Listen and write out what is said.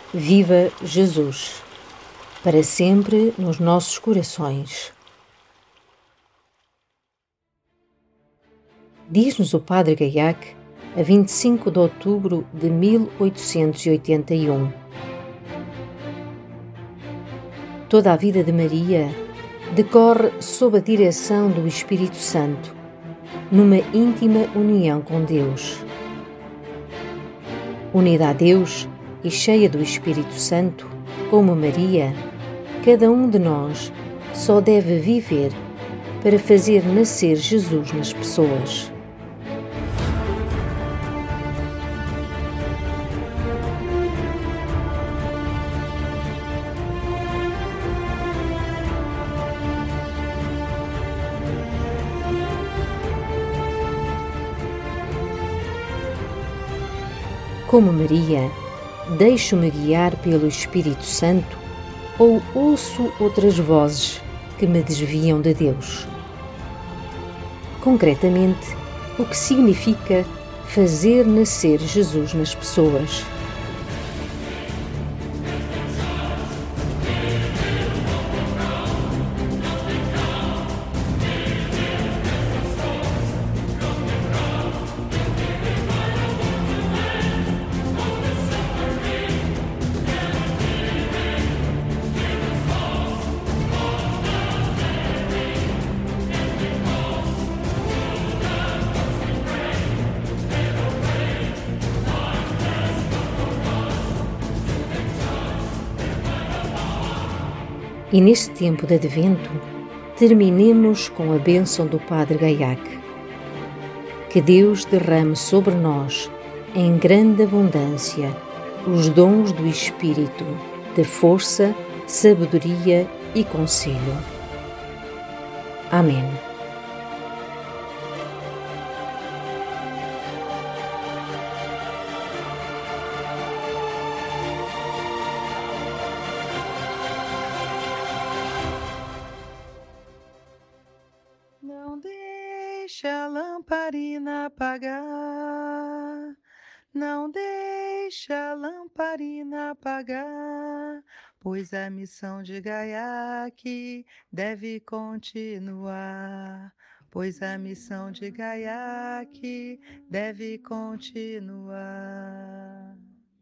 Viva Jesus, para sempre nos nossos corações. Diz-nos o Padre Gaiac, a 25 de outubro de 1881. Toda a vida de Maria decorre sob a direção do Espírito Santo, numa íntima união com Deus. Unida a Deus e cheia do Espírito Santo, como Maria, cada um de nós só deve viver para fazer nascer Jesus nas pessoas. Como Maria, deixo-me guiar pelo Espírito Santo ou ouço outras vozes que me desviam de Deus? Concretamente, o que significa fazer nascer Jesus nas pessoas? E neste tempo de Advento, terminemos com a bênção do Padre Gaiac. Que Deus derrame sobre nós, em grande abundância, os dons do Espírito, de força, sabedoria e conselho. Amém. Não deixe a lamparina apagar, não deixe a lamparina apagar, pois a missão de Gaiac deve continuar, pois a missão de Gaiac deve continuar.